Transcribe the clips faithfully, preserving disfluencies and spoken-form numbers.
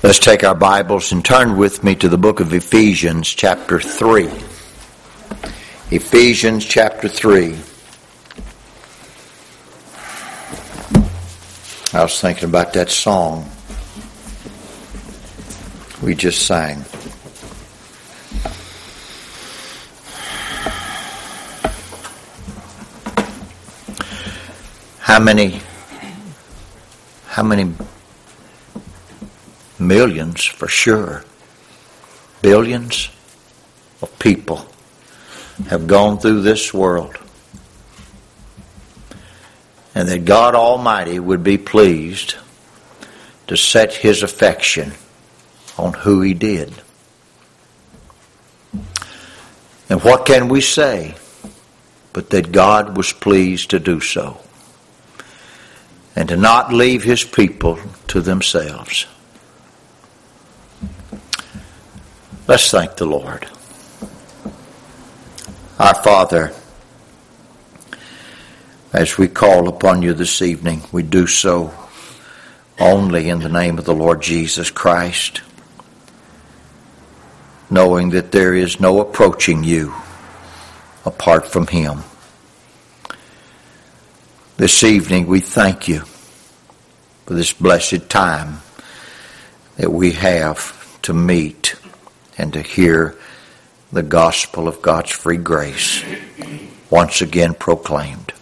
Let's take our Bibles and turn with me to the book of Ephesians chapter three. Ephesians chapter three. I was thinking about that song we just sang. How many, how many millions for sure, billions of people have gone through this world, and that God Almighty would be pleased to set His affection on who He did. And what can we say but that God was pleased to do so and to not leave His people to themselves? Let's thank the Lord. Our Father, as we call upon You this evening, we do so only in the name of the Lord Jesus Christ, knowing that there is no approaching You apart from Him. This evening we thank You for this blessed time that we have to meet and to hear the gospel of God's free grace once again proclaimed.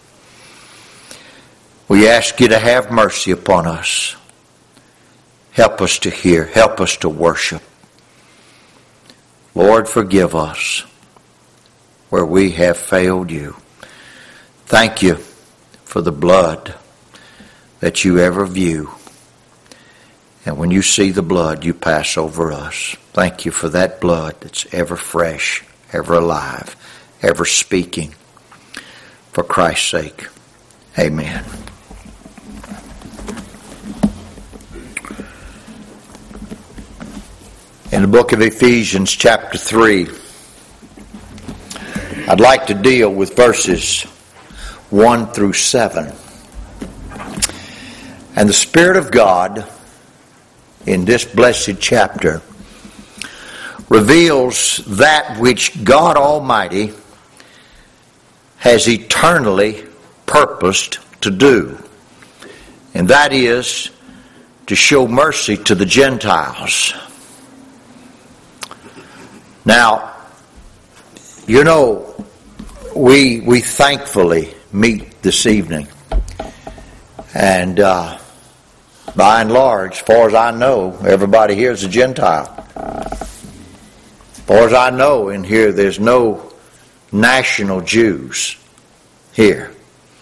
We ask You to have mercy upon us. Help us to hear. Help us to worship. Lord, forgive us where we have failed You. Thank You for the blood that You ever view. And when You see the blood, You pass over us. Thank You for that blood that's ever fresh, ever alive, ever speaking. For Christ's sake, amen. In the book of Ephesians chapter three, I'd like to deal with verses one through seven. And the Spirit of God in this blessed chapter reveals that which God Almighty has eternally purposed to do. And that is to show mercy to the Gentiles. Now, you know, we we thankfully meet this evening. And uh, by and large, as far as I know, everybody here is a Gentile. As far as I know, in here there's no national Jews here.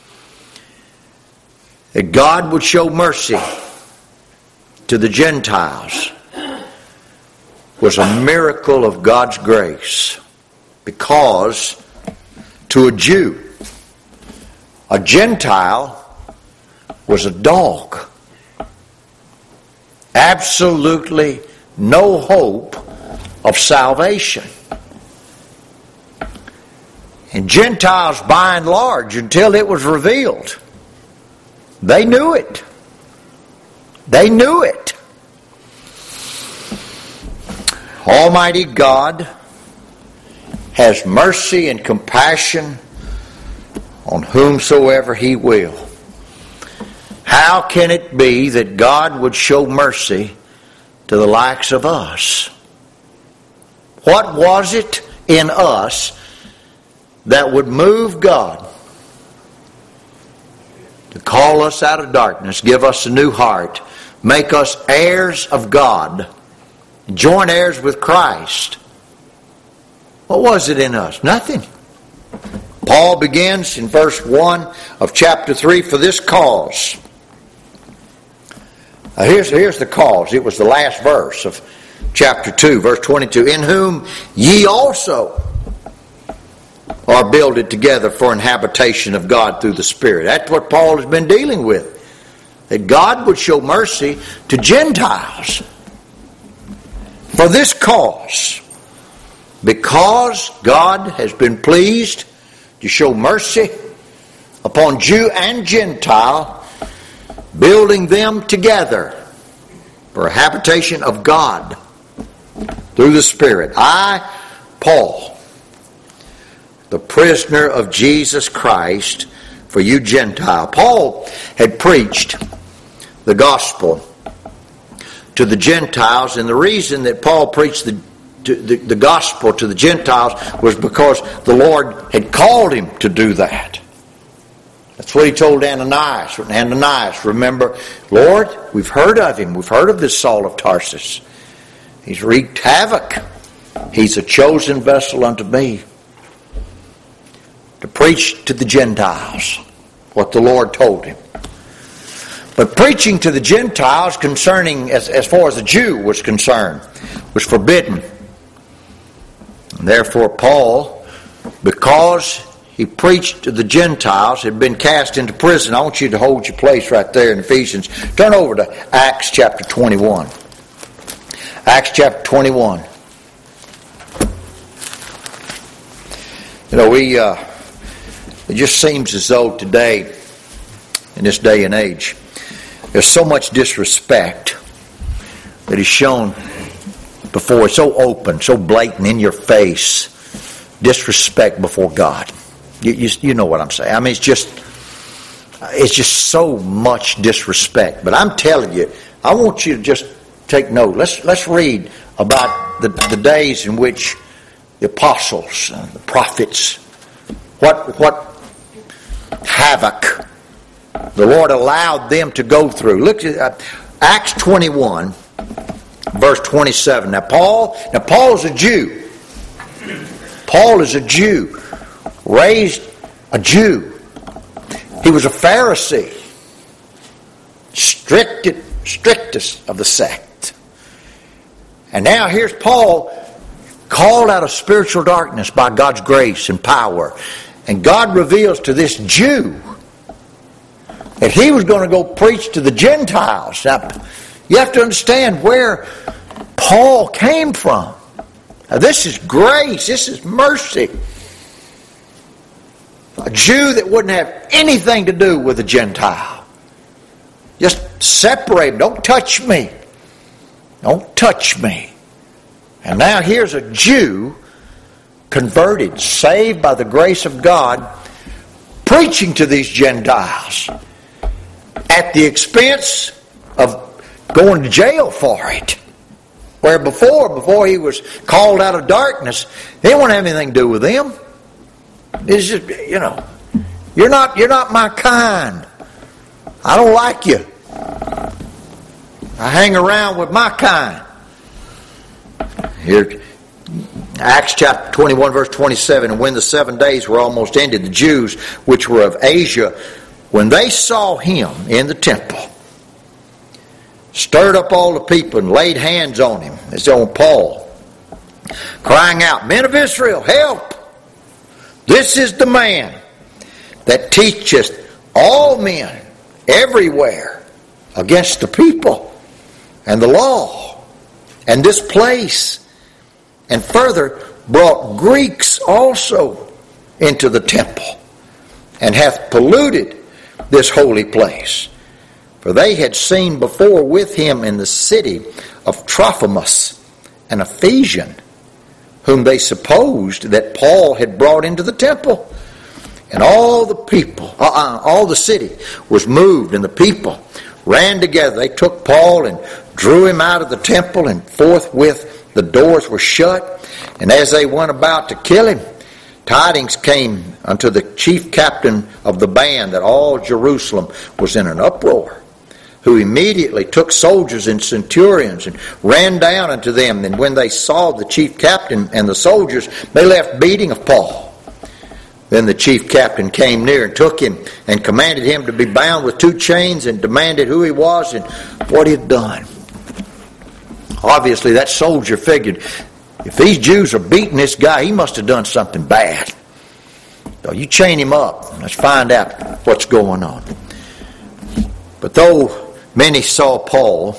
That God would show mercy to the Gentiles was a miracle of God's grace, because to a Jew, a Gentile was a dog. Absolutely no hope of salvation. And Gentiles, by and large, until it was revealed, they knew it. They knew it. Almighty God has mercy and compassion on whomsoever He will. How can it be that God would show mercy to the likes of us? What was it in us that would move God to call us out of darkness, give us a new heart, make us heirs of God, joint heirs with Christ? What was it in us? Nothing. Paul begins in verse one of chapter three, for this cause. Now here's, here's the cause. It was the last verse of chapter two, verse twenty-two. In whom ye also are builded together for an habitation of God through the Spirit. That's what Paul has been dealing with. That God would show mercy to Gentiles. For this cause, because God has been pleased to show mercy upon Jew and Gentile, building them together for a habitation of God through the Spirit. I, Paul, the prisoner of Jesus Christ, for you Gentile. Paul had preached the gospel to the Gentiles, and the reason that Paul preached the, to, the, the gospel to the Gentiles was because the Lord had called him to do that. That's what he told Ananias. Ananias, remember, Lord, we've heard of him. We've heard of this Saul of Tarsus. He's wreaked havoc. He's a chosen vessel unto me to preach to the Gentiles what the Lord told him. But preaching to the Gentiles concerning, as, as far as the Jew was concerned, was forbidden. And therefore Paul, because he preached to the Gentiles, had been cast into prison. I want you to hold your place right there in Ephesians. Turn over to Acts chapter twenty-one. Acts chapter twenty-one. You know, we uh, it just seems as though today, in this day and age, there's so much disrespect that is shown before. It's so open, so blatant, in your face. Disrespect before God. You, you, you know what I'm saying. I mean, it's just, it's just so much disrespect. But I'm telling you, I want you to just take note. Let's let's read about the, the days in which the apostles, uh, the prophets, what what havoc the Lord allowed them to go through. Look at uh, Acts twenty-one, verse twenty-seven. Now Paul, now Paul is a Jew. Paul is a Jew, raised a Jew. He was a Pharisee, strictest, strictest of the sect. And now here's Paul, called out of spiritual darkness by God's grace and power. And God reveals to this Jew that he was going to go preach to the Gentiles. Now, you have to understand where Paul came from. Now, this is grace. This is mercy. A Jew that wouldn't have anything to do with a Gentile. Just separate. Don't touch me. Don't touch me. And now here's a Jew converted, saved by the grace of God, preaching to these Gentiles at the expense of going to jail for it. Where before, before he was called out of darkness, they wouldn't have anything to do with them. It's just, you know, you're not you're not my kind. I don't like you. I hang around with my kind. Here, Acts chapter twenty-one, verse twenty-seven, and when the seven days were almost ended, the Jews which were of Asia, when they saw him in the temple, stirred up all the people and laid hands on him, as on Paul, crying out, Men of Israel, help! This is the man that teacheth all men everywhere against the people and the law and this place, and further brought Greeks also into the temple, and hath polluted this holy place. For they had seen before with him in the city of Trophimus, an Ephesian, whom they supposed that Paul had brought into the temple. And all the people, uh-uh, all the city was moved, and the people ran together. They took Paul and drew him out of the temple, and forthwith the doors were shut. And as they went about to kill him, tidings came unto the chief captain of the band that all Jerusalem was in an uproar, who immediately took soldiers and centurions and ran down unto them. And when they saw the chief captain and the soldiers, they left beating of Paul. Then the chief captain came near and took him and commanded him to be bound with two chains, and demanded who he was and what he had done. Obviously, that soldier figured, if these Jews are beating this guy, he must have done something bad. So you chain him up. Let's find out what's going on. But though many saw Paul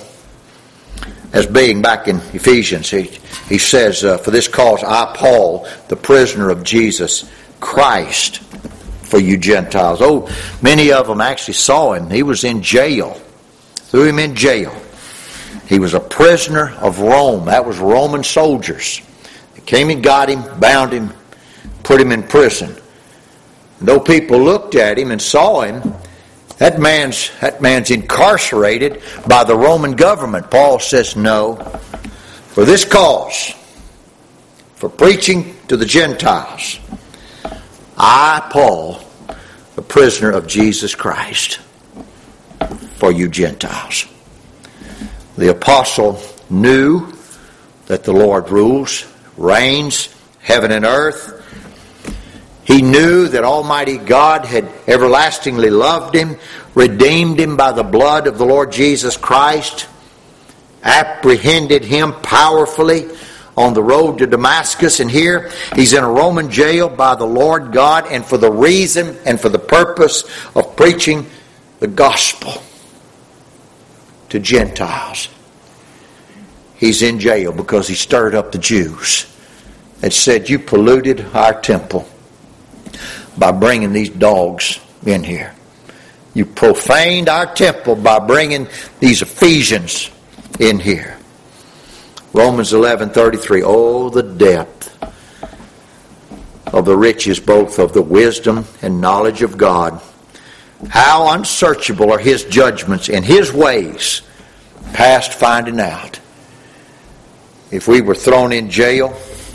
as being, back in Ephesians, he, he says, uh, for this cause I, Paul, the prisoner of Jesus Christ, for you Gentiles. Oh, many of them actually saw him. He was in jail. Threw him in jail. He was a prisoner of Rome. That was Roman soldiers. They came and got him, bound him, put him in prison. And though people looked at him and saw him, that man's, that man's incarcerated by the Roman government. Paul says, no. For this cause, for preaching to the Gentiles, I, Paul, a prisoner of Jesus Christ, for you Gentiles. The apostle knew that the Lord rules, reigns, heaven and earth. He knew that Almighty God had everlastingly loved him, redeemed him by the blood of the Lord Jesus Christ, apprehended him powerfully on the road to Damascus. And here he's in a Roman jail by the Lord God, and for the reason and for the purpose of preaching the gospel to Gentiles. He's in jail because he stirred up the Jews and said, you polluted our temple by bringing these dogs in here. You profaned our temple by bringing these Ephesians in here. Romans eleven thirty-three. Oh, the depth of the riches both of the wisdom and knowledge of God. How unsearchable are his judgments and his ways past finding out. If we were thrown in jail,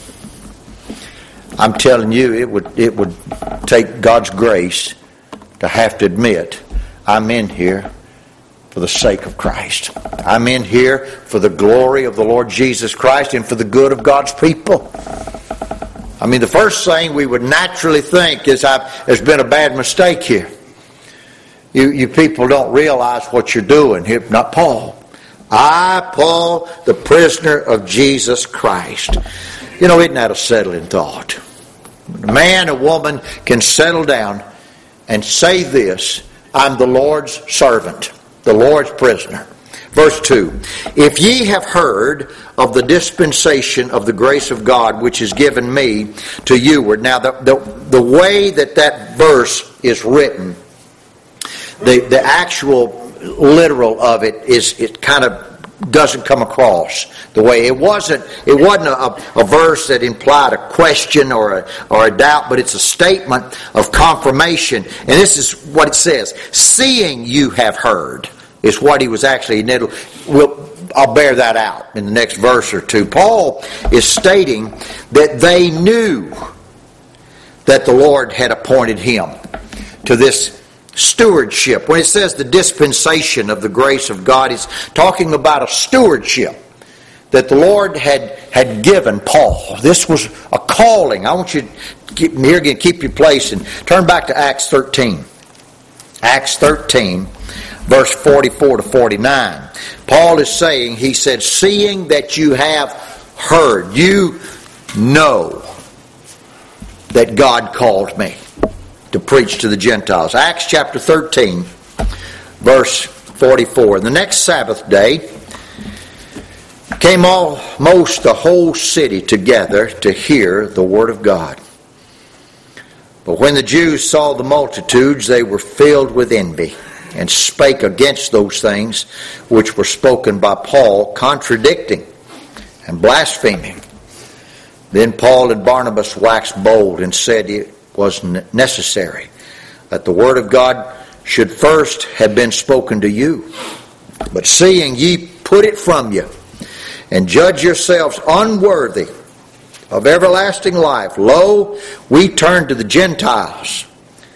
I'm telling you, it would it would take God's grace to have to admit, I'm in here for the sake of Christ. I'm in here for the glory of the Lord Jesus Christ and for the good of God's people. I mean, the first thing we would naturally think is, I've, there's been a bad mistake here. You, you people don't realize what you're doing here. Not Paul. I, Paul, the prisoner of Jesus Christ. You know, isn't that a settling thought? A man, a woman can settle down and say this, I'm the Lord's servant, the Lord's prisoner. Verse two, if ye have heard of the dispensation of the grace of God which is given me to youward. Now, the, the, the way that that verse is written, the, the actual literal of it is, it kind of doesn't come across the way it wasn't. It wasn't a, a verse that implied a question or a or a doubt, but it's a statement of confirmation. And this is what it says: "Seeing you have heard," is what he was actually. We'll, I'll bear that out in the next verse or two. Paul is stating that they knew that the Lord had appointed him to this stewardship. When it says the dispensation of the grace of God, it's talking about a stewardship that the Lord had, had given Paul. This was a calling. I want you to keep, here again, keep your place and turn back to Acts thirteen. Acts thirteen, verse forty-four to forty-nine. Paul is saying, he said, seeing that you have heard, you know that God called me to preach to the Gentiles. Acts chapter thirteen, verse forty-four. The next Sabbath day came almost the whole city together to hear the word of God. But when the Jews saw the multitudes, they were filled with envy, and spake against those things which were spoken by Paul, contradicting and blaspheming. Then Paul and Barnabas waxed bold and said it was necessary that the word of God should first have been spoken to you. But seeing ye put it from you, and judge yourselves unworthy of everlasting life, lo, we turn to the Gentiles.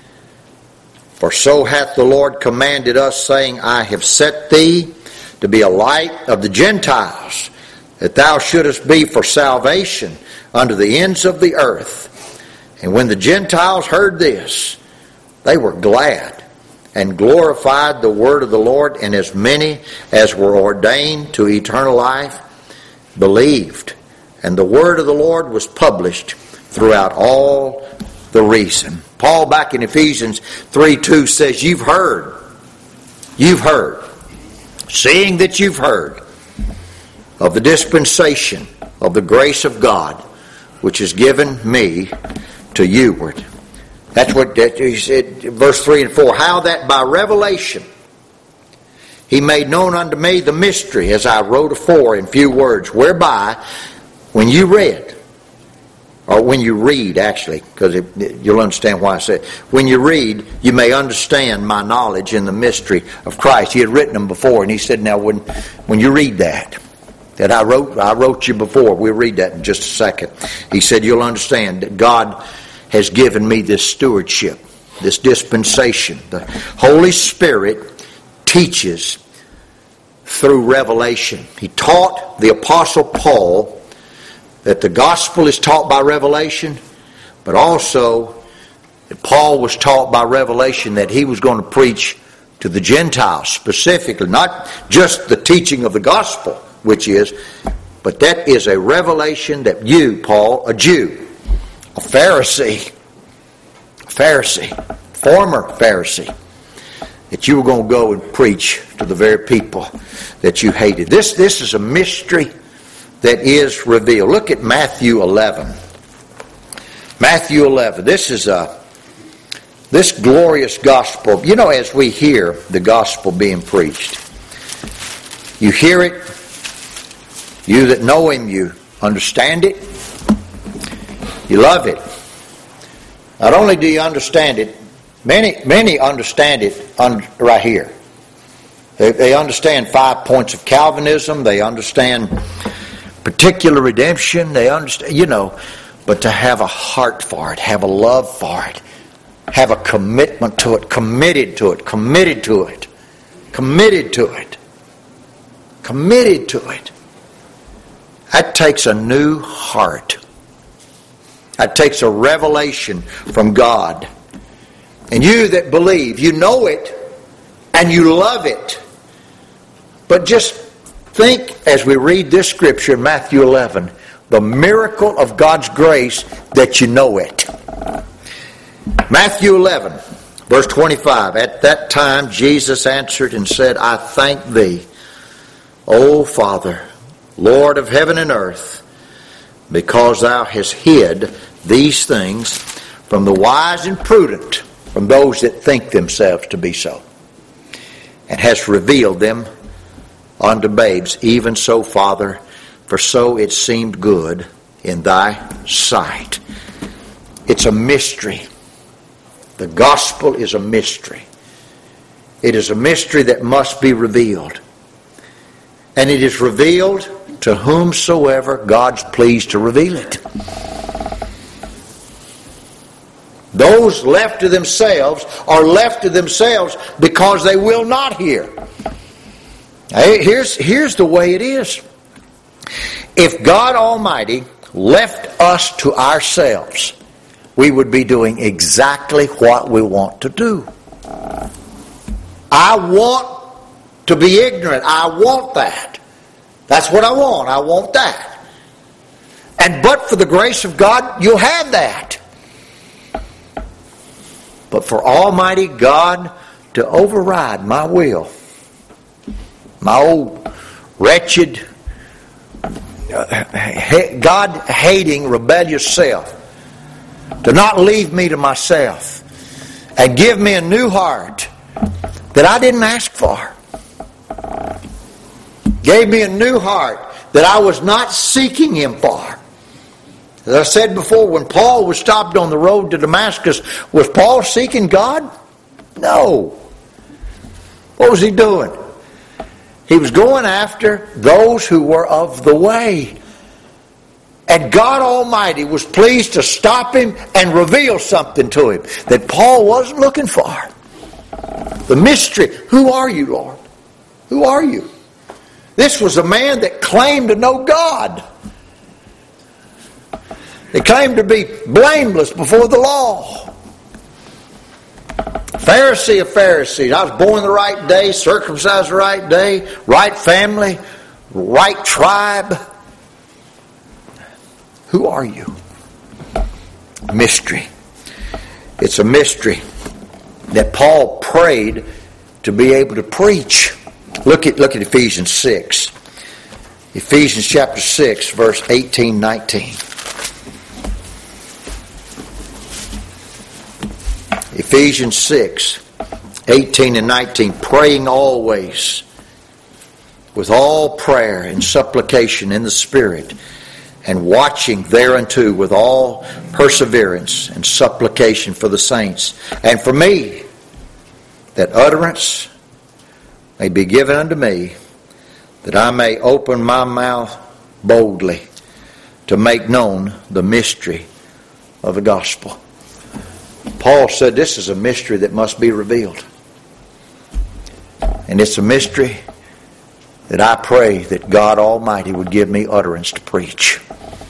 For so hath the Lord commanded us, saying, I have set thee to be a light of the Gentiles, that thou shouldest be for salvation unto the ends of the earth. And when the Gentiles heard this, they were glad and glorified the word of the Lord, and as many as were ordained to eternal life believed. And the word of the Lord was published throughout all the region. Paul back in Ephesians three two says, you've heard, you've heard, seeing that you've heard of the dispensation of the grace of God, which is given me to youward. That's what that he said, verse three and four. How that by revelation He made known unto me the mystery, as I wrote afore in few words, whereby, when you read, or when you read, actually, because you'll understand why I said, when you read, you may understand my knowledge in the mystery of Christ. He had written them before, and he said, now, when when you read that, that I wrote, I wrote you before, we'll read that in just a second. He said, you'll understand that God has given me this stewardship, this dispensation. The Holy Spirit teaches through revelation. He taught the Apostle Paul that the gospel is taught by revelation, but also that Paul was taught by revelation that he was going to preach to the Gentiles specifically, not just the teaching of the gospel, which is, but that is a revelation that you, Paul, a Jew, a Pharisee, a Pharisee, former Pharisee, that you were going to go and preach to the very people that you hated. This, this is a mystery that is revealed. Look at Matthew eleven. Matthew eleven. This is a this glorious gospel. You know, as we hear the gospel being preached, you hear it. You that know Him, you understand it. You love it. Not only do you understand it, Many many understand it right here. They, they understand five points of Calvinism. They understand particular redemption. They understand, you know, but to have a heart for it, have a love for it, have a commitment to it, committed to it, committed to it, committed to it, committed to it. That takes a new heart. That takes a revelation from God. And you that believe, you know it and you love it. But just think as we read this scripture in Matthew eleven, the miracle of God's grace that you know it. Matthew eleven, verse twenty-five. At that time Jesus answered and said, I thank thee, O Father, Lord of heaven and earth, because thou hast hid these things from the wise and prudent, from those that think themselves to be so, and hast revealed them unto babes. Even so, Father, for so it seemed good in thy sight. It's a mystery. The gospel is a mystery. It is a mystery that must be revealed. And it is revealed to whomsoever God's pleased to reveal it. Those left to themselves are left to themselves because they will not hear. Here's, here's the way it is. If God Almighty left us to ourselves, we would be doing exactly what we want to do. I want to be ignorant. I want that. That's what I want. I want that. And but for the grace of God, you'll have that. But for Almighty God to override my will, my old wretched, God-hating, rebellious self, to not leave me to myself and give me a new heart that I didn't ask for. Gave me a new heart that I was not seeking Him for. As I said before, when Paul was stopped on the road to Damascus, was Paul seeking God? No. What was he doing? He was going after those who were of the way. And God Almighty was pleased to stop him and reveal something to him that Paul wasn't looking for. The mystery. Who are you, Lord? Who are you? This was a man that claimed to know God. They claimed to be blameless before the law. Pharisee of Pharisees. I was born the right day, circumcised the right day, right family, right tribe. Who are you? Mystery. It's a mystery that Paul prayed to be able to preach. Look at look at Ephesians six. Ephesians chapter six, verse eighteen, nineteen. Ephesians six, eighteen and nineteen. Praying always with all prayer and supplication in the Spirit, and watching thereunto with all perseverance and supplication for the saints, and for me, that utterance may be given unto me, that I may open my mouth boldly to make known the mystery of the gospel. Paul said this is a mystery that must be revealed. And it's a mystery that I pray that God Almighty would give me utterance to preach.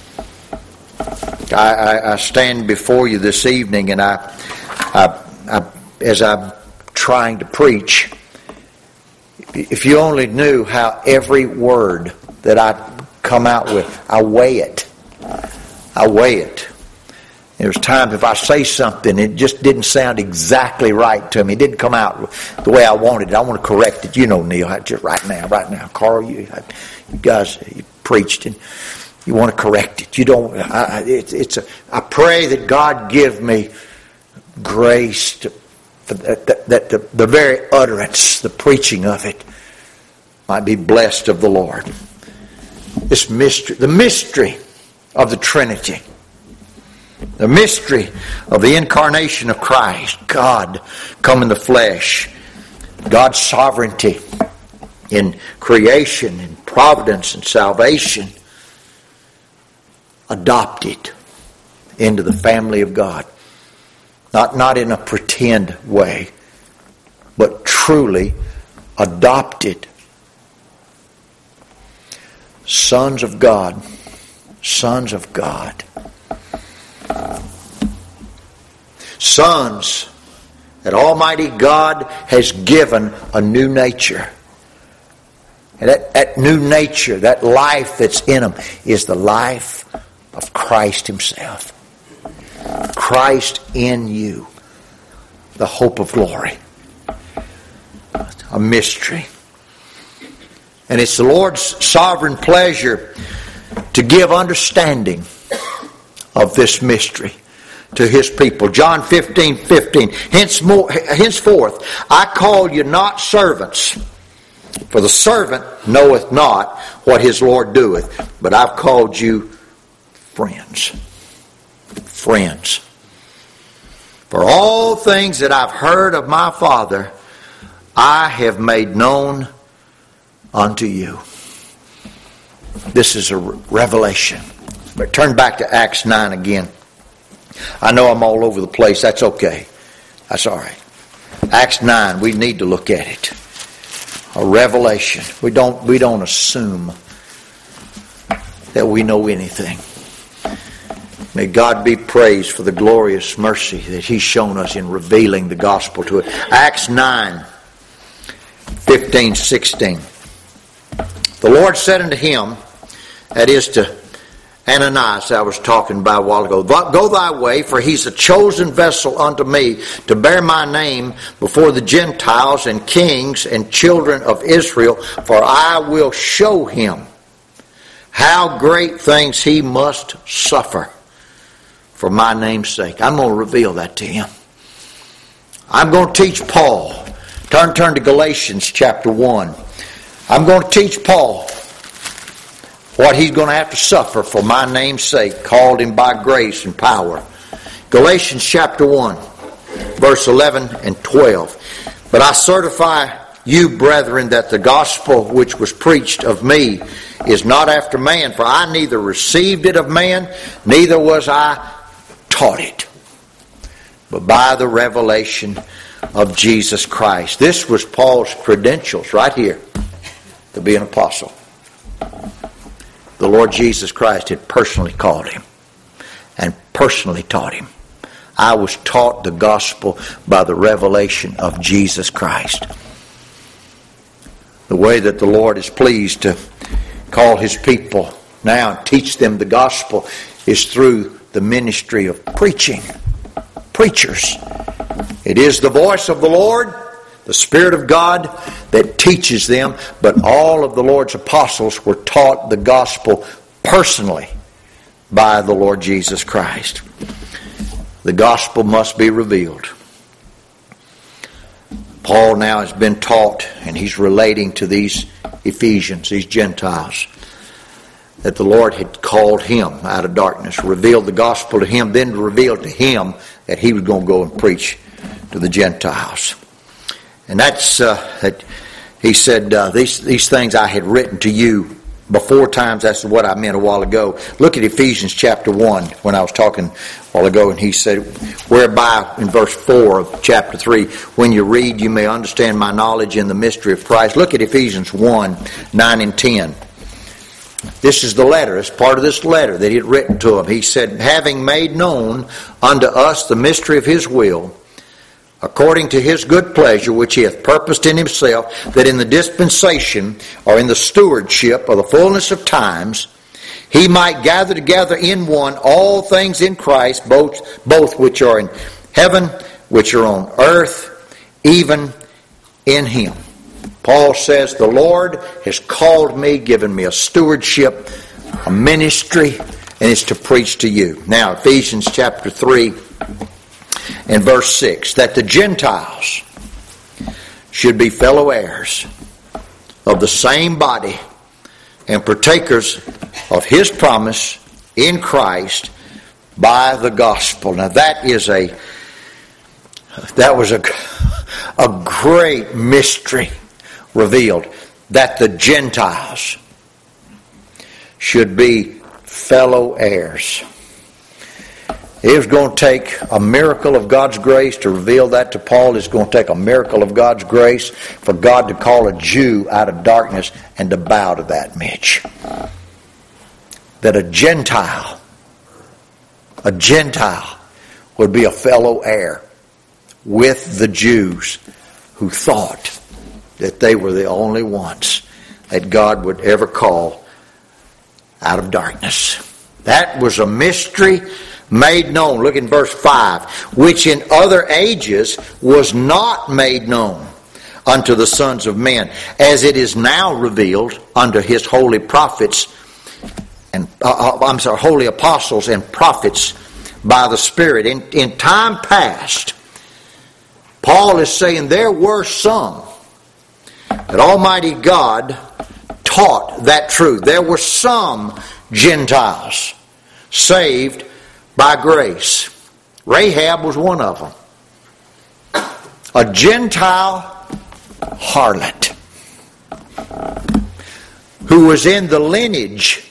I, I, I stand before you this evening, and I, I, I, as I'm trying to preach, if you only knew how every word that I come out with, I weigh it. I weigh it. There's times if I say something, it just didn't sound exactly right to me. It didn't come out the way I wanted it. I want to correct it. You know, Neil, I just right now, right now. Carl, you, you guys you preached and you want to correct it. You don't. I, it, it's a. I pray that God give me grace to, that, that, that the, the very utterance, the preaching of it, might be blessed of the Lord. This mystery, the mystery of the Trinity. The mystery of the incarnation of Christ, God come in the flesh, God's sovereignty in creation and providence and salvation, adopted into the family of God. Not, not in a pretend way, but truly adopted. Sons of God, sons of God. Sons that Almighty God has given a new nature. And that, that new nature, that life that's in them, is the life of Christ Himself. Christ in you, the hope of glory. A mystery. And it's the Lord's sovereign pleasure to give understanding of this mystery to His people. John fifteen fifteen. Henceforth, I call you not servants, for the servant knoweth not what his Lord doeth, but I've called you friends. Friends. For all things that I've heard of my Father, I have made known unto you. This is a revelation. But turn back to Acts nine again. I know I'm all over the place. That's okay. That's all right. Acts nine, we need to look at it. A revelation. We don't, we don't assume that we know anything. May God be praised for the glorious mercy that He's shown us in revealing the gospel to us. Acts nine, fifteen, sixteen. The Lord said unto him, that is to Ananias, I was talking about a while ago, go thy way, for he's a chosen vessel unto me to bear my name before the Gentiles and kings and children of Israel, for I will show him how great things he must suffer for my name's sake. I'm going to reveal that to him. I'm going to teach Paul. Turn, turn to Galatians chapter one. I'm going to teach Paul what he's going to have to suffer for my name's sake, called him by grace and power. Galatians chapter one, verse eleven and twelve. But I certify you, brethren, that the gospel which was preached of me is not after man, for I neither received it of man, neither was I taught it, but by the revelation of Jesus Christ. This was Paul's credentials right here to be an apostle. The Lord Jesus Christ had personally called him and personally taught him. I was taught the gospel by the revelation of Jesus Christ. The way that the Lord is pleased to call His people now and teach them the gospel is through the ministry of preaching. Preachers. It is the voice of the Lord, the Spirit of God, that teaches them, but all of the Lord's apostles were taught the gospel personally by the Lord Jesus Christ. The gospel must be revealed. Paul now has been taught, and he's relating to these Ephesians, these Gentiles, that the Lord had called him out of darkness, revealed the gospel to him, then revealed to him that he was going to go and preach to the Gentiles. And that's, uh, that he said, uh, these, these things I had written to you before times. That's what I meant a while ago. Look at Ephesians chapter one when I was talking a while ago, and he said, whereby, in verse four of chapter three, when you read, you may understand my knowledge in the mystery of Christ. Look at Ephesians one, nine and ten. This is the letter. It's part of this letter that he had written to them. He said, having made known unto us the mystery of his will, according to his good pleasure, which he hath purposed in himself, that in the dispensation, or in the stewardship of the fullness of times, he might gather together in one all things in Christ, both, both which are in heaven, which are on earth, even in him. Paul says, the Lord has called me, given me a stewardship, a ministry, and it's to preach to you. Now, Ephesians chapter three and verse six, that the Gentiles should be fellow heirs of the same body and partakers of his promise in Christ by the gospel. Now that is a, that was a, a great mystery revealed, that the Gentiles should be fellow heirs. It was going to take a miracle of God's grace to reveal that to Paul. It's going to take a miracle of God's grace for God to call a Jew out of darkness and to bow to that, Mitch. That a Gentile, a Gentile would be a fellow heir with the Jews who thought that they were the only ones that God would ever call out of darkness. That was a mystery made known. Look in verse five. Which in other ages was not made known unto the sons of men, as it is now revealed unto his holy prophets, and uh, I'm sorry, holy apostles and prophets by the Spirit. In, in time past, Paul is saying there were some that Almighty God taught that truth. There were some Gentiles saved by grace. Rahab was one of them. A Gentile harlot who was in the lineage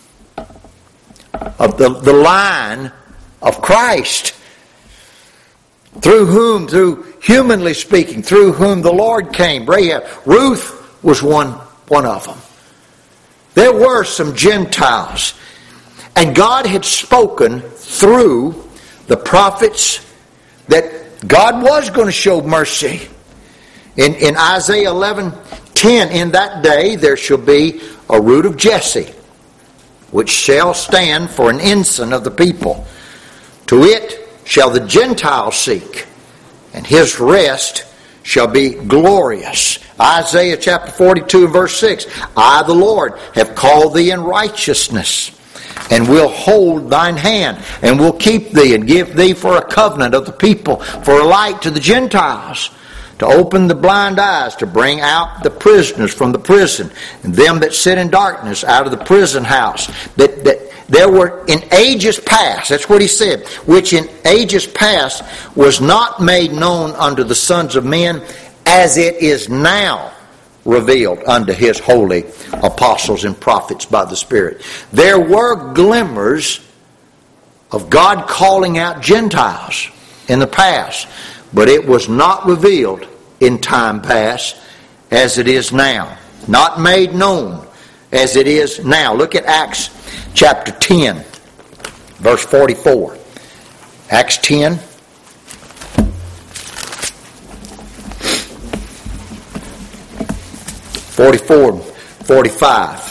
of the, the line of Christ, through whom, through humanly speaking, through whom the Lord came. Rahab, Ruth was one, one of them. There were some Gentiles. And God had spoken through the prophets that God was going to show mercy. In, in Isaiah eleven ten, in that day there shall be a root of Jesse, which shall stand for an ensign of the people. To it shall the Gentiles seek, and his rest shall be glorious. Isaiah chapter forty-two and verse six. I, the Lord, have called thee in righteousness, and will hold thine hand, and will keep thee, and give thee for a covenant of the people, for a light to the Gentiles, to open the blind eyes, to bring out the prisoners from the prison, and them that sit in darkness out of the prison house. That, that there were in ages past, that's what he said, which in ages past was not made known unto the sons of men, as it is now revealed unto his holy apostles and prophets by the Spirit. There were glimmers of God calling out Gentiles in the past, but it was not revealed in time past as it is now. Not made known as it is now. Look at Acts chapter ten, verse forty-four. Acts ten. forty-four, forty-five.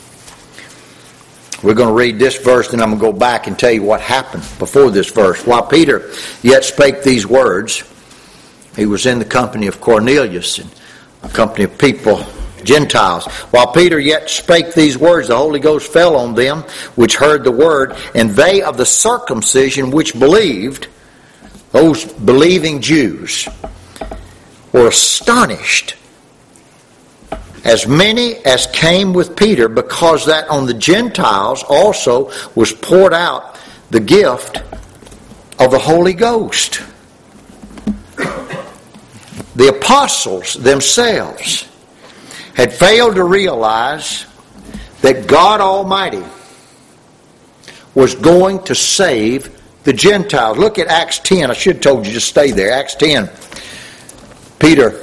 We're going to read this verse, and I'm going to go back and tell you what happened before this verse. While Peter yet spake these words, he was in the company of Cornelius and a company of people, Gentiles. While Peter yet spake these words, the Holy Ghost fell on them which heard the word, and they of the circumcision which believed, those believing Jews, were astonished, as many as came with Peter, because that on the Gentiles also was poured out the gift of the Holy Ghost. The apostles themselves had failed to realize that God Almighty was going to save the Gentiles. Look at Acts ten. I should have told you to stay there. Acts ten. Peter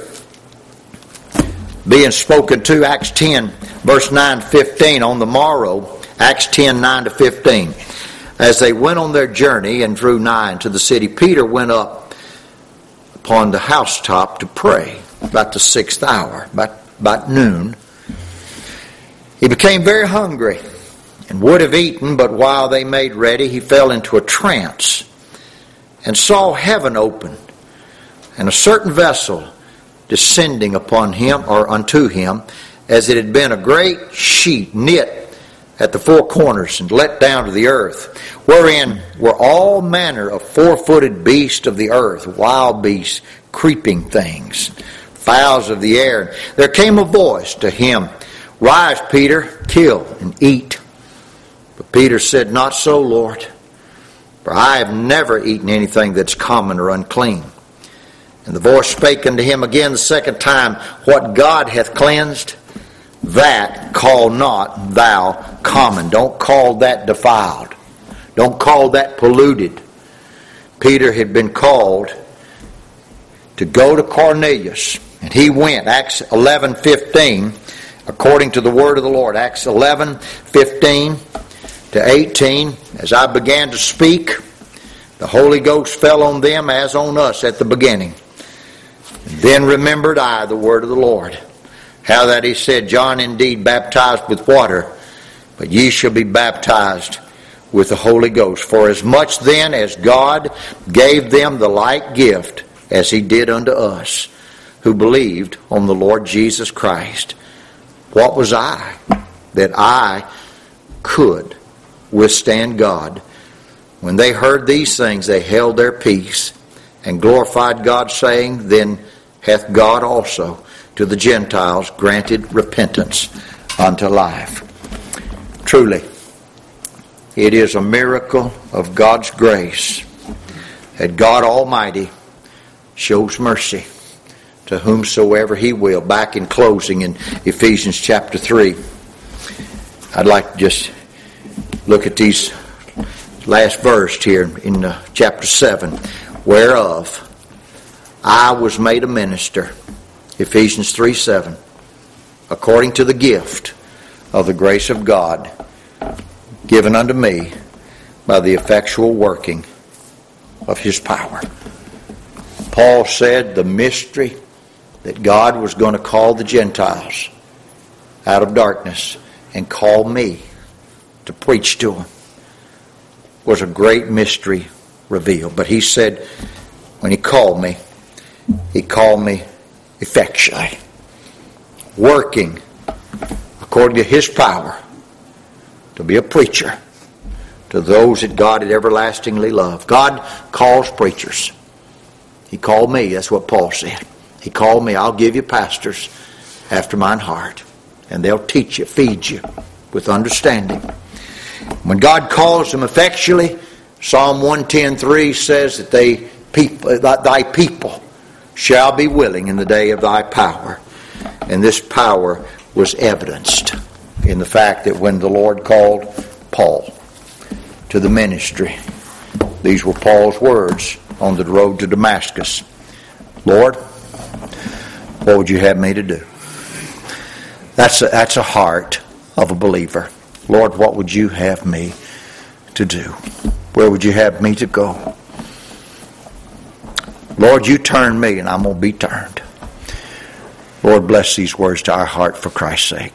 being spoken to, Acts ten, verse nine to fifteen. On the morrow, Acts ten, nine to fifteen. As they went on their journey and drew nigh to the city, Peter went up upon the housetop to pray, about the sixth hour, about, about noon. He became very hungry and would have eaten, but while they made ready, he fell into a trance and saw heaven open, and a certain vessel descending upon him, or unto him, as it had been a great sheet knit at the four corners and let down to the earth, wherein were all manner of four-footed beasts of the earth, wild beasts, creeping things, fowls of the air. There came a voice to him, Rise, Peter, kill and eat. But Peter said, Not so, Lord, for I have never eaten anything that's common or unclean. And the voice spake unto him again the second time, What God hath cleansed, that call not thou common. Don't call that defiled. Don't call that polluted. Peter had been called to go to Cornelius, and he went. Acts eleven fifteen, according to the word of the Lord. Acts eleven fifteen to eighteen. As I began to speak, the Holy Ghost fell on them as on us at the beginning. Then remembered I the word of the Lord, how that he said, John indeed baptized with water, but ye shall be baptized with the Holy Ghost. For as much then as God gave them the like gift as he did unto us, who believed on the Lord Jesus Christ. What was I that I could withstand God? When they heard these things, they held their peace and glorified God, saying, Then hath God also to the Gentiles granted repentance unto life. Truly, it is a miracle of God's grace that God Almighty shows mercy to whomsoever he will. Back in closing in Ephesians chapter three, I'd like to just look at these last verse here in uh, chapter seven. Whereof I was made a minister, Ephesians three seven, according to the gift of the grace of God given unto me by the effectual working of his power. Paul said the mystery that God was going to call the Gentiles out of darkness and call me to preach to them was a great mystery revealed. But he said when he called me, he called me effectually, working according to his power to be a preacher to those that God had everlastingly loved. God calls preachers. He called me. That's what Paul said. He called me. I'll give you pastors after mine heart, and they'll teach you, feed you with understanding. When God calls them effectually, Psalm one ten three says that they people, thy people shall be willing in the day of thy power. And this power was evidenced in the fact that when the Lord called Paul to the ministry, these were Paul's words on the road to Damascus. Lord, what would you have me to do? That's a, that's a heart of a believer. Lord, what would you have me to do? Where would you have me to go? Lord, you turn me and I'm going to be turned. Lord, bless these words to our heart for Christ's sake.